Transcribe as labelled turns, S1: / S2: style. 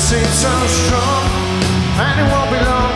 S1: seems so strong, and it won't be long.